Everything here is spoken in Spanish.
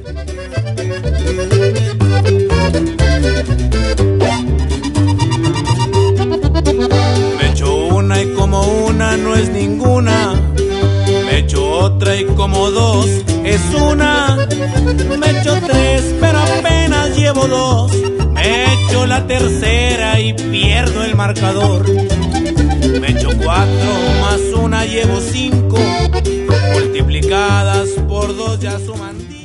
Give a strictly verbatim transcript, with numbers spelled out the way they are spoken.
Me echo una y como una no es ninguna. Me echo otra y como dos es una. Me echo tres pero apenas llevo dos. Me echo la tercera y pierdo el marcador. Me echo cuatro más una llevo cinco. Multiplicadas por dos ya suman diez.